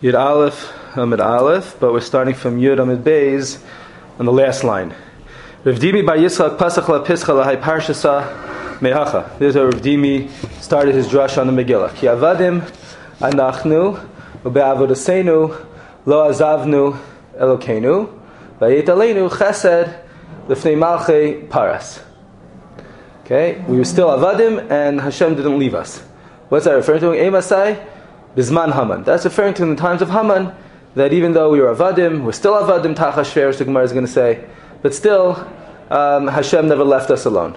Yud Aleph, Amid Aleph, but we're starting from Yud Amid Beis on the last line. Rav Dimi bar Yitzchak Pasach la Pischa lahai Parshasa Mehacha. This is how Rav Dimi started his drush on the Megillah. Ki avadim anachnu ube'avodaseinu lo azavnu Elokeinu vayet aleinu chesed lifnei malchei paras. Okay, we were still avadim and Hashem didn't leave us. What's that referring to? Emasai Bizman Haman. That's referring to in the times of Haman, that even though we were avadim, we're still avadim, Tachashver, the Gemara is going to say, but still, Hashem never left us alone.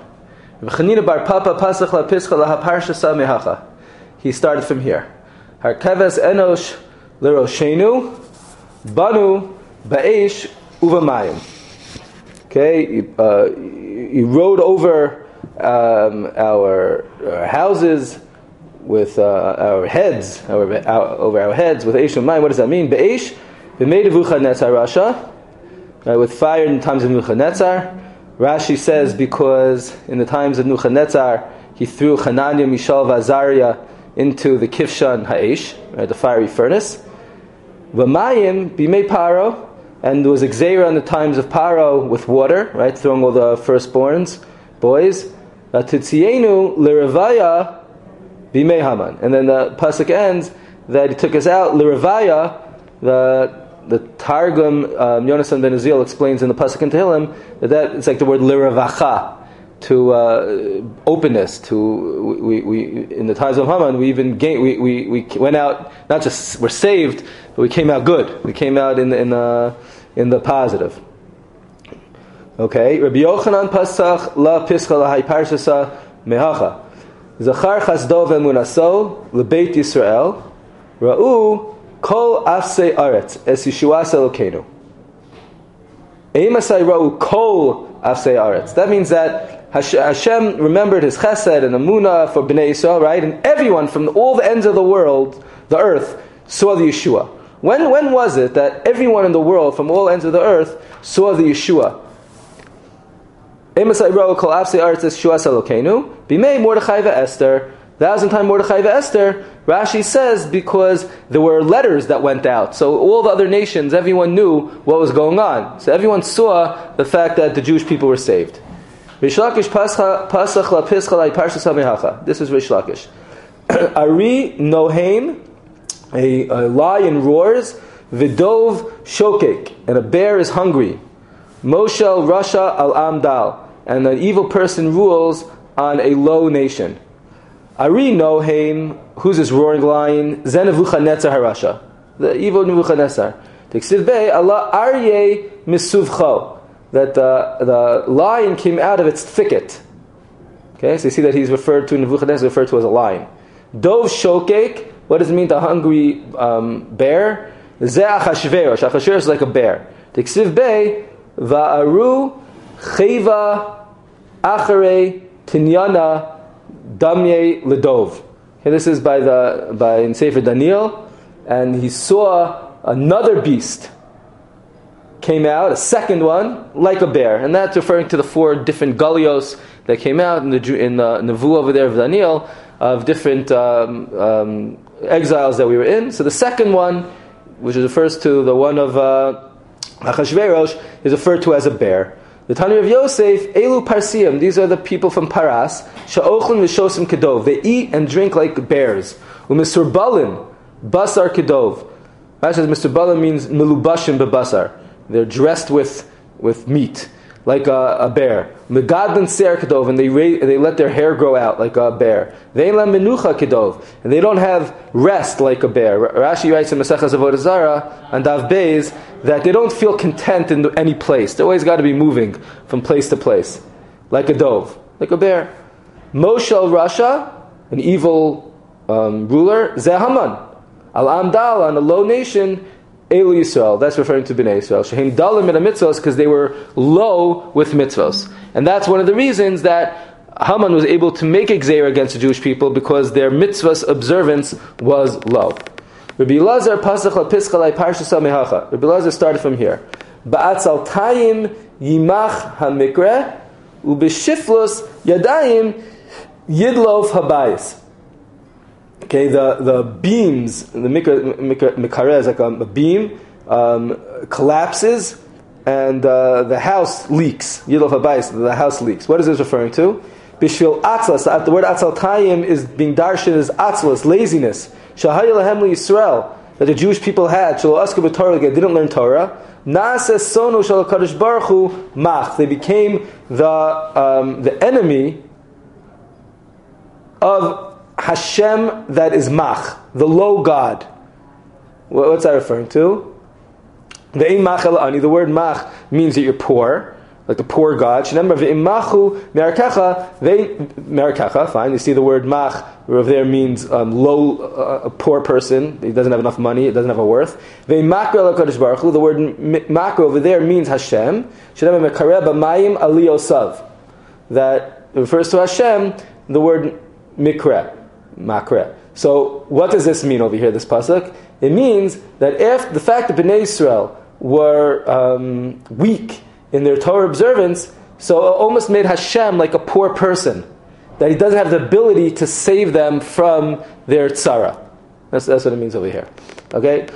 He started from here. Harkeves enosh leroshenu banu ba'esh uvamayim. Okay, he rode over our houses with our heads, over our heads with Eish Umayim. What does that mean? Be'esh, b'mei Nebuchadnezzar Rasha, with fire in the times of Nebuchadnezzar. Rashi says because in the times of Nebuchadnezzar he threw Hananiah, Mishael, Azariah into the Kivshan Ha'esh, the fiery furnace. V'mayim b'mei Paro, and there was a Gzeira in the times of Paro with water, right, throwing all the firstborns, boys. V'titzienu l'revaya b'mei Haman. And then the pasuk ends that he took us out l'revaya. The Targum, Yonasan ben Uziel explains in the pasuk in Tehillim that it's like the word l'revacha, to openness. To we in the times of Haman we even we went out, not just we're saved, but we came out good. We came out in the positive. Okay, Rabbi Yochanan Pasach la Pischa lahai Parshasa mehacha. Zachar chasdo ve'emunaso lebeit Yisrael ra'u kol afsei aretz es Yeshuas Elokeinu. Eimasai ra'u kol afsei aretz. That means that Hashem remembered His chesed and emunah for Bnei Yisrael, right? And everyone from all the ends of the world, the earth, saw the Yeshua. When was it that everyone in the world from all ends of the earth saw the Yeshua? Eimasai ra'u kol afsei aretz es Yeshuas Elokeinu. Bimei Mordechai ve'Esther. 1,000 times Mordechai ve'Esther. Rashi says because there were letters that went out. So all the other nations, everyone knew what was going on. So everyone saw the fact that the Jewish people were saved. Rish Lakish Pasach la Pischa la Parshas HaMehacha. This is Rish Lakish. Ari Nohaim, a lion roars. Vidov Shokek, and a bear is hungry. Moshel Rasha al Amdal, and an evil person rules on a low nation. Ari Nohaim, who's this roaring lion? Zen Nebuchadnezzar Harasha, the evil Nebuchadnezzar. Tiksiv Bey Allah Aryeh Misuvcho, that the lion came out of its thicket. Okay, so you see that he's referred to, Nebuchadnezzar referred to as a lion. Dov Shokek, what does it mean? The hungry bear. Ze Achashverosh. Achashverosh is like a bear. Tiksiv Bey Va'aru Cheva Acharei Tinyana Damye Ledov. Okay, this is by in Sefer Daniel, and he saw another beast came out, a second one, like a bear, and that's referring to the 4 different galios that came out in the Nevuah over there of Daniel, of different exiles that we were in. So the second one, which refers to the one of Achashverosh, is referred to as a bear. The Tanya of Yosef, Elu Parsiim, these are the people from Paras, Sha'ochlin v'shosim kedov, they eat and drink like bears. U'misur balim, basar kedov. Rashi says Mr. Balim means melubashim bebasar. They're dressed with meat, like a bear. Megadlan ser kedov, and they let their hair grow out like a bear. Ve'elam menucha kedov, and they don't have rest like a bear. Rashi writes in Maseches Avodah Zarah and Dav Beis that they don't feel content in any place. They always got to be moving from place to place, like a dove, like a bear. Moshel Rasha, an evil ruler. Zeh Haman, Al Amdal, on a low nation. Elu Yisrael, that's referring to Bnei Yisrael. Shehem dalim in a mitzvos, because they were low with mitzvos. And that's one of the reasons that Haman was able to make a gzeira against the Jewish people, because their mitzvos observance was low. Rabbi Elazar Pasach la Pischa la Parshas HaMehacha. Rabbi Elazar started from here. Ba'atzal tayim yimach hamikre ubeshiflos yadayim yidlov habayis. Okay, the beams, the mikara is like a beam, collapses, and the house leaks. Yilof habayis, the house leaks. What is this referring to? Bishvil atzlas. The word atzaltayim is being darshan as atzlas, laziness. Shahaya lahem Yisrael, that the Jewish people had. Shelo aska b'Torah, they didn't learn Torah. Naaseh sonu shel HaKadosh Baruch Hu mach. They became the enemy of Hashem, that is mach, the low God. What's that referring to? The word mach means that you're poor, like the poor God. Fine. You see the word mach over there means low, a poor person. He doesn't have enough money. It doesn't have a worth. The word makro over there means Hashem. That refers to Hashem. The word mikra. Makre. So what does this mean over here, this pasuk? It means that if the fact that Bnei Israel were weak in their Torah observance, so it almost made Hashem like a poor person, that he doesn't have the ability to save them from their tzara. That's what it means over here. Okay?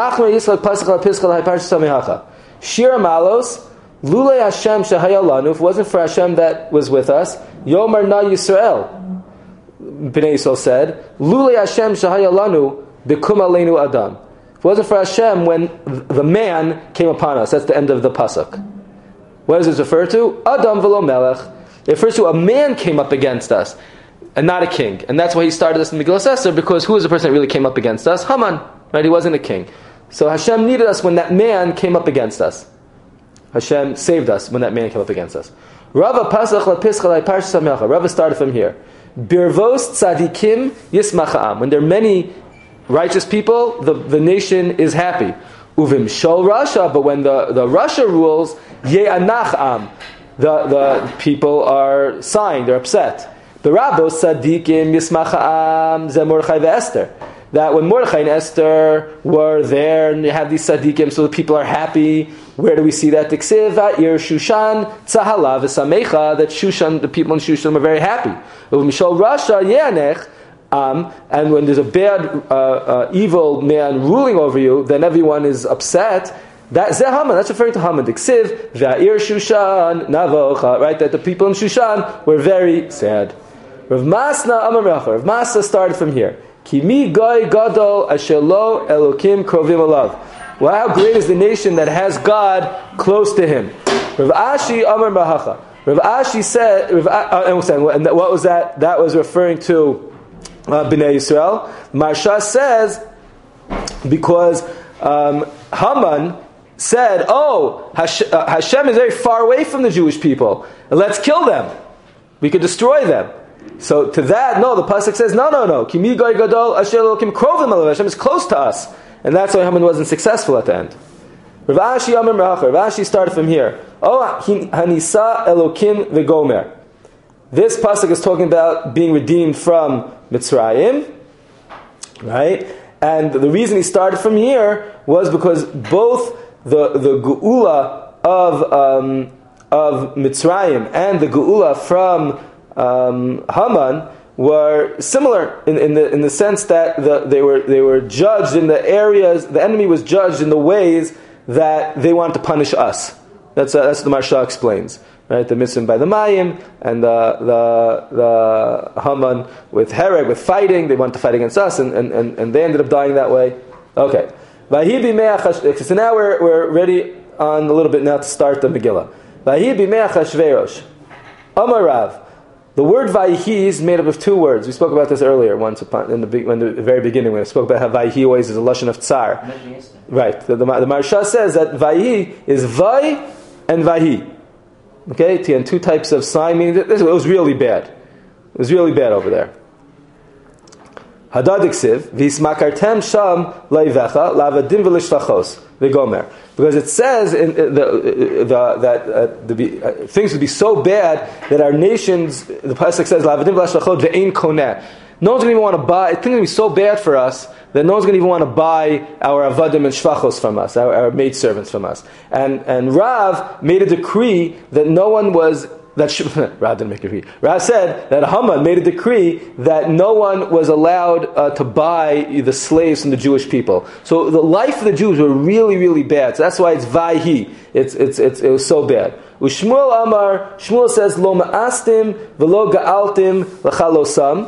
Shira Malos, Lule Hashem Shahaya Lanu, if it wasn't for Hashem that was with us, Yomar Na Yisrael. Bnei Yisrael said, Lule Hashem Shahaya Lanu, Bikum Aleinu Adam. If it wasn't for Hashem when the man came upon us. That's the end of the pasuk. What does this refer to? Adam v'lo melech. It refers to a man came up against us, and not a king. And that's why he started us in Megillah Esther, because who was the person that really came up against us? Haman. Right? He wasn't a king. So Hashem needed us when that man came up against us. Hashem saved us when that man came up against us. Rava started from here. Birvos tzadikim yismacha'am. When there are many righteous people, the nation is happy. Uvim shol Rasha, but when the Rasha rules, ye'anach am. The people are sighing, they're upset. The Rabbos tzadikim yismacha'am ze Mordechai ve'Esther. That when Mordechai and Esther were there, and you have these tzadikim, so the people are happy. Where do we see that? Tiksiv va'ir Shushan tzahala v'samecha, that Shushan, the people in Shushan were very happy. Uvim shol Rasha ye'anech. And when there's a bad, evil man ruling over you, then everyone is upset. That's Haman. That's referring to Haman. Diksiv va'ir Shushan navocha. Right, that the people in Shushan were very sad. Rav Masna Amar Rav Masna started from here. Kimi goy gadol asher lo elokim krovim alav. Well, how great is the nation that has God close to him? Rav Ashi Amar Mahacha. Rav Ashi said, and what was that? That was referring to Bnei Yisrael. Marsha says, because Haman said, Hashem is very far away from the Jewish people. Let's kill them. We could destroy them. So to that, no, the pasuk says, no. Kimi goy gadol asher elokim krovim alav. Hashem is close to us. And that's why Haman wasn't successful at the end. Rav Ashi Amar Rav Ashi started from here. Hanisa elokim v'gomer. This pasuk is talking about being redeemed from Mitzrayim, right? And the reason he started from here was because both the geula of Mitzrayim and the geula from Haman were similar in the sense that they were judged in the areas. The enemy was judged in the ways that they wanted to punish us. That's the Marsha explains. Right, the Mitzvah by the Mayim, and the Haman with Herod, with fighting. They wanted to fight against us, and they ended up dying that way. Okay. So now we're ready on a little bit now to start the Megillah. Amarav. The word Vayhi is made up of two words. We spoke about this earlier once in the very beginning when I spoke about how Vayhi always is a lashon of tsar. Right. The Marsha says that Vayhi is Vay and Vayhi. Okay, and two types of sign, meaning that it was really bad. It was really bad over there. Hadadiksiv, v'ismakartem sham laivecha, lavadim v'lishvachos, v'gomer. Because it says that things would be so bad that our nations, the pasuk says, lavadim v'lishvachos ve'ein koneh. No one's going to even want to buy, things are going to be so bad for us that no one's going to even want to buy our avadim and shvachos from us, our maidservants from us. And Rav made a decree that no one was Rav didn't make a decree. Rav said that Haman made a decree that no one was allowed to buy the slaves from the Jewish people. So the life of the Jews were really, really bad. So that's why it's Vayhi. It was so bad. Ushmuel Amar, Shmuel says, Lo ma'astim v'lo ga'altim l'chalosam.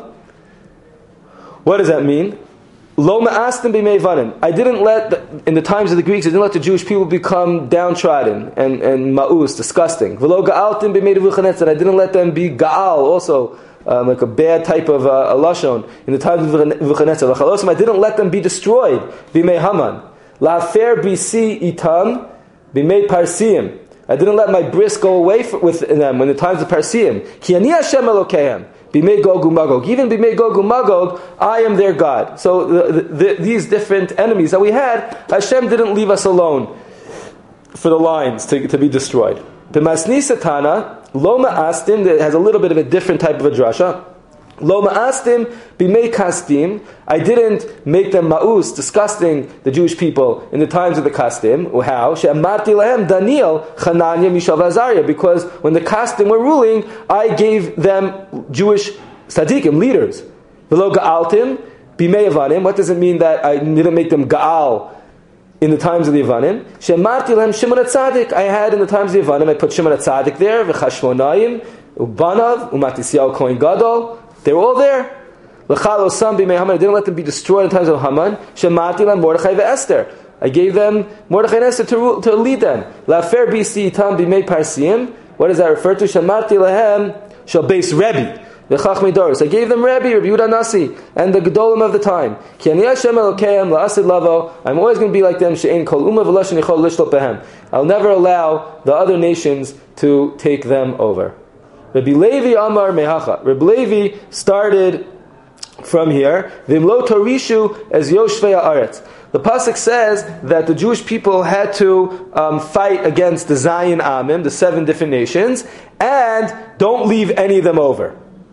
What does that mean? Lo ma'astim b'mei vanim. I didn't in the times of the Greeks, I didn't let the Jewish people become downtrodden and ma'us, disgusting. V'lo ga'altim b'mei Nebuchadnezzar. I didn't let them be ga'al, also like a bad type of a lashon. In the times of Nebuchadnezzar, l'chalosam, I didn't let them be destroyed. B'mei Haman. La'afer b'si itam b'mei parsiim. I didn't let my bris go away with them when the times of Parsiim. Ki ani Hashem Elokehem. Bimei Gog uMagog. Even Bimei Gog uMagog, I am their God. So these different enemies that we had, Hashem didn't leave us alone for the lines to be destroyed. B'masni Satana, Lo Ma'astim, that has a little bit of a different type of a drasha. Lo ma'astim b'mei kastim. I didn't make them ma'us, disgusting, the Jewish people in the times of the kastim. How? She'amarti lahem Daniel, Hananiah, Mishael, Azariah. Because when the kastim were ruling, I gave them Jewish tzaddikim, leaders. V'lo ga'altim b'mei Avanim. What does it mean that I didn't make them ga'al in the times of the Avanim? She'amarti lahem Shimon HaTzadik. I had in the times of the Avanim, I put Shimon HaTzadik there, v'chashmonayim, ubanav, umatisiyahu kohen gadol. They were all there. I didn't let them be destroyed in times of Haman. Shemati lam Mordechai ve'Esther. I gave them Mordechai and Esther to lead them. La'afer b'si itam b'mei parsiim. What does that refer to? Shemati lahem shal beis Rebbe v'chachmei doros. I gave them Rebbe Yehuda Nasi, and the Gedolim of the time. Ki ani Hashem Elokeim la'asid lavo. I'm always going to be like them. She'ein kol umma v'lashon yichol lishlot behem. I'll never allow the other nations to take them over. Rabbi Levi Amar Mehacha. Rabbi Levi started from here. Vimlo Torishu as Yoshvei Haaretz. The pasuk says that the Jewish people had to fight against the Zayin Amim, the 7 different nations, and don't leave any of them over.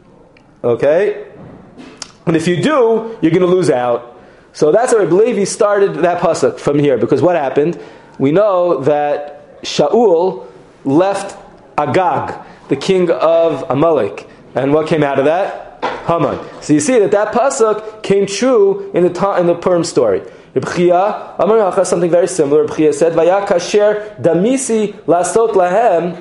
Okay? And if you do, you're going to lose out. So that's why Rabbi Levi started that pasuk from here. Because what happened? We know that Shaul left Agag, the king of Amalek. And what came out of that? Haman. So you see that pasuk came true in the Purim story. Reb Chia, Amar Hacha, something very similar. Reb Chia said, Vaya kasher damisi lasot lahem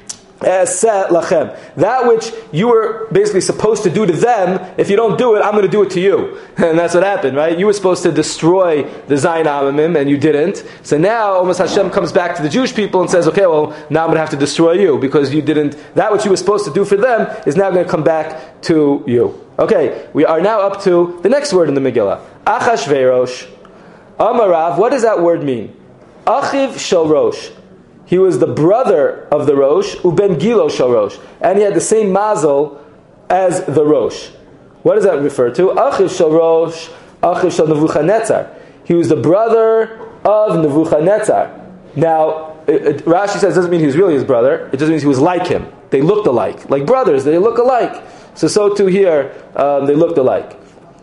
eset lachem. That which you were basically supposed to do to them, if you don't do it, I'm going to do it to you. And that's what happened, right? You were supposed to destroy the Zayin Amimim, and you didn't. So now, almost Hashem comes back to the Jewish people and says, okay, well, now I'm going to have to destroy you, because you didn't, that which you were supposed to do for them is now going to come back to you. Okay, we are now up to the next word in the Megillah. Achashverosh. Amarav, what does that word mean? Achiv shel Rosh. He was the brother of the Rosh, uben gilo shel Rosh, and he had the same mazel as the Rosh. What does that refer to? Achiv shel Rosh, Achiv shel Nebuchadnezzar. He was the brother of Nebuchadnezzar. Now, Rashi says it doesn't mean he was really his brother. It just means he was like him. They looked alike, like brothers. They look alike. So too here, they looked alike.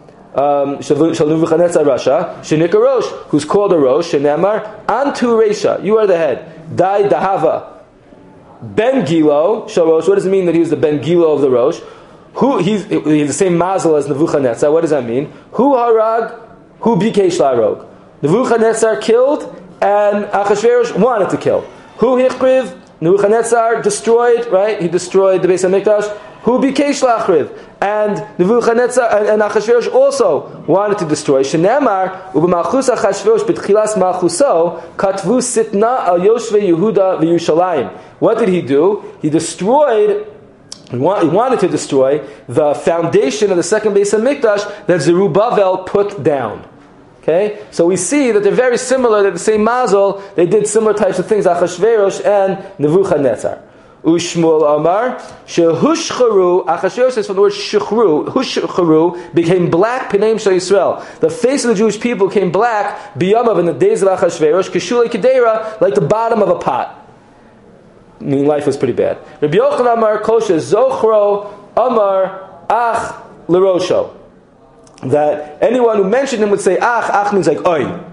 Shel Nebuchadnezzar Rasha, Shenika Rosh, who's called a Rosh, Shenemar, Antu Resha, you are the head. Dai Dahava, Ben Gilo, Shel Rosh, what does it mean that he was the Ben Gilo of the Rosh? He's the same mazel as Nebuchadnezzar, what does that mean? Hu Harag, Hu Bikesh Larog. Nebuchadnezzar killed, and Achashverosh wanted to kill. Hu Hichriv, Nebuchadnezzar destroyed, right? He destroyed the Beis HaMikdash. Hu bikesh lachriv, and Nebuchadnezzar and Achashverosh also wanted to destroy. Shenemar u'b'malchus Achashverosh b'tchilas malchuso katvu sitna al Yoshvei Yehuda v'Yushalayim. What did he do? He destroyed. He wanted to destroy the foundation of the second Beis HaMikdash that Zerubbabel put down. Okay, so we see that they're very similar. They're the same mazel. They did similar types of things. Achashverosh and Nebuchadnezzar. Ushmuel Amar shehushcharu. Achashverosh is from the word shechru. Hushcharu became black. Pneim shel Yisrael. The face of the Jewish people became black. Biyamav in the days of Achashverosh. Kishulei kedera, like the bottom of a pot. I mean, life was pretty bad. Rabbi Yochanan Amar kosher zochro Amar ach lerosho. That anyone who mentioned him would say ach. Ach means like oi,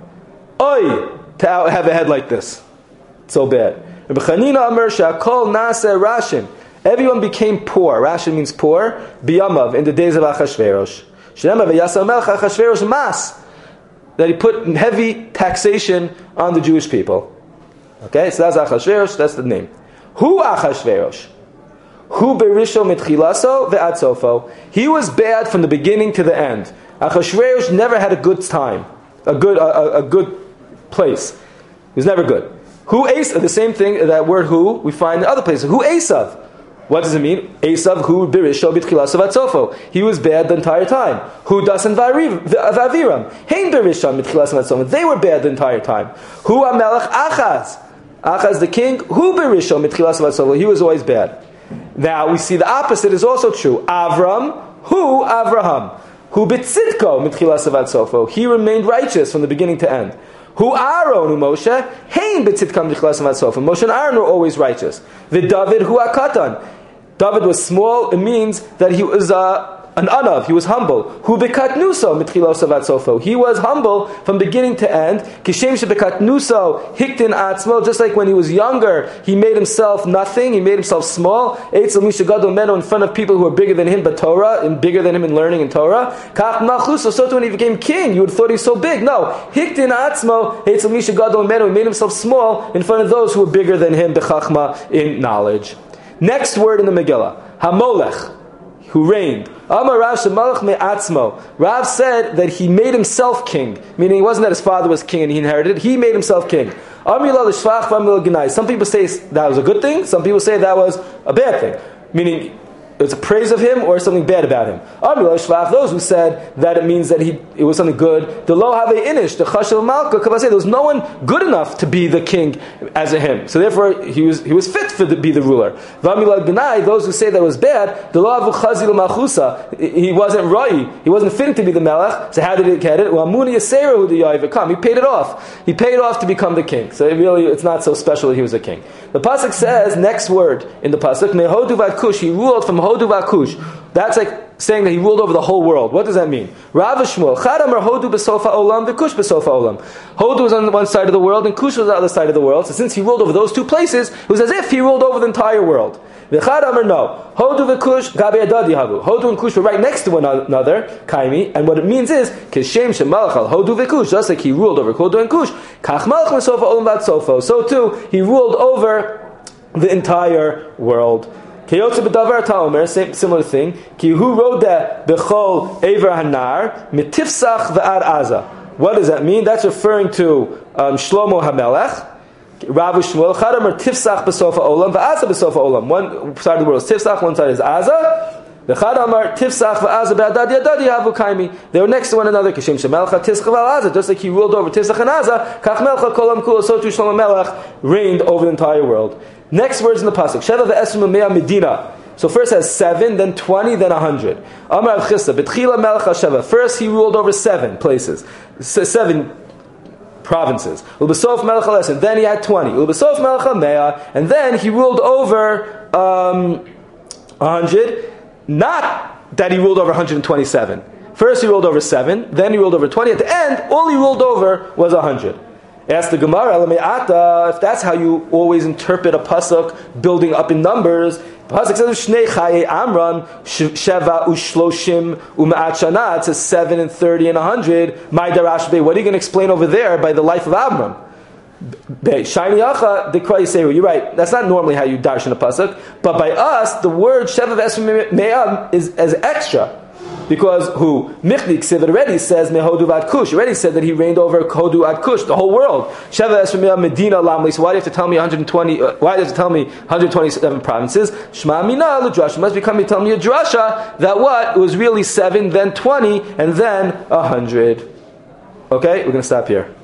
to have a head like this. So bad. Rabbi Chanina Amar she'akol naseh rashim. Everyone became poor. Rashi means poor. Biyamav, in the days of Achashverosh. Shnema v'yasam melech Achashverosh mas. That he put heavy taxation on the Jewish people. Okay, so that's Achashverosh, that's the name. Who Achashverosh? Who berisho mitchilaso ve'ad sofo? He was bad from the beginning to the end. Achashverosh never had a good time, a good place. He was never good. Who Esav? The same thing, that word who, we find in other places. Who Esav? What does it mean? Esav hu birisho b'tchilaso ve'ad sofo. He was bad the entire time. Who dasan v'aviram? Hein birisho b'tchilaso ve'ad sofo. They were bad the entire time. Who amelech Achaz? Achaz the king. Who birisho b'tchilaso ve'ad sofo? He was always bad. Now we see the opposite is also true. Avram, who Avraham, who bitzidko mitchilas avad sofo. He remained righteous from the beginning to end. Who Aaron, who Moshe, hein bitzidkam mitchilas avad sofo. Moshe and Aaron were always righteous. The David, who akatan. David was small. It means that he was an anav. He was humble. Who bekatnuso mitchilas avad sofo. He was humble from beginning to end. Kishem shebekatnuso hiktin atzmo. Just like when he was younger, he made himself nothing. He made himself small. Eitzel mishagadol meno in front of people who were bigger than him, but Torah, and bigger than him in learning in Torah. Kach malchuso. So too when he became king, you would have thought he's so big. No, hiktin atzmo. Eitzel mishagadol meno. He made himself small in front of those who were bigger than him, bechachma, in knowledge. Next word in the Megillah, Hamolech, who reigned. Amar Rav shemalach me'atzmo. Rav said that he made himself king, meaning it wasn't that his father was king and he inherited. He made himself king. Some people say that was a good thing. Some people say that was a bad thing, meaning it's a praise of him or something bad about him. Those who said that it means that it was something good. The lo have inish, the chashav malka. There was no one good enough to be the king as a him. So therefore, he was fit to be the ruler. Those who say that was bad, the lo have chazil malchusa. He wasn't roi. He wasn't fitting to be the melech. So how did he get it? He paid it off. He paid off to become the king. So it's not so special that he was a king. The pasuk says, next word in the pasuk, mehodu vakush. He ruled from Hodu vakush. That's like saying that he ruled over the whole world. What does that mean? Rav Shmuel, Chadamar Hodu b'sofa olam, v'kush b'sofa olam. Hodu was on one side of the world, and Kush was on the other side of the world. So since he ruled over those two places, it was as if he ruled over the entire world. V'chadamar no. Hodu v'kush gabe adadi havu. Hodu and Kush were right next to one another, kaimi, and what it means is, kishem shemalach al Hodu v'kush, just like he ruled over Hodu and Kush, kach malach b'sofa olam vat sofo. So too, he ruled over the entire world. Similar thing. Ki hu roda bechol ever hanar mitifsach ve'ad aza. What does that mean? That's referring to Shlomo HaMelech. Rav Shmuel Chadamer tifsach b'sofa olam ve'aza b'sofa olam. One side of the world is tifsach, one side is aza. The Chadamar tifsach ve'aza be'adadi adadi havu kaimi. They were next to one another. Kishem shemelcha tifsach ve'aza. Just like he ruled over tifsach and aza, kach melcha kolam kula. So too Shlomo Melech reigned over the entire world. Next words in the pasuk. Sheva ve'esrim u'mea medina. So first has 7, then 20, then 100. Amar Rav Chisda b'tchila melech hasheva. First he ruled over 7 places, 7 provinces. U'b'sof melech ha'lesen. Then he had 20. U'b'sof melech ha'mea. And then he ruled over 100. Not that he ruled over 127. First he ruled over 7, then he ruled over 20. At the end, all he ruled over was 100. Ask the Gemara, if that's how you always interpret a pasuk, building up in numbers, the pasuk says Shnei Chaye Amram Sheva Ushloshim U'Ma'at Shana. It says 7 and 30 and 100. My Darash Bey. What are you going to explain over there by the life of Amram? Shiny Yacha, the Krai Seru. You're right. That's not normally how you darshan a pasuk, but by us, the word Sheva V'Esrim Me'am is as extra. Because who Michli Ksiv already says Mehodu Ad Kush. Already said that he reigned over Hodu Ad Kush, the whole world. Sheva Esramiya Medina Lamli. So why do you have to tell me 120? Why do you have to tell me 127 provinces? Shema Mina L'Drasha. Must become you tell me a drasha that what it was really 7, then 20, and then 100. Okay, we're going to stop here.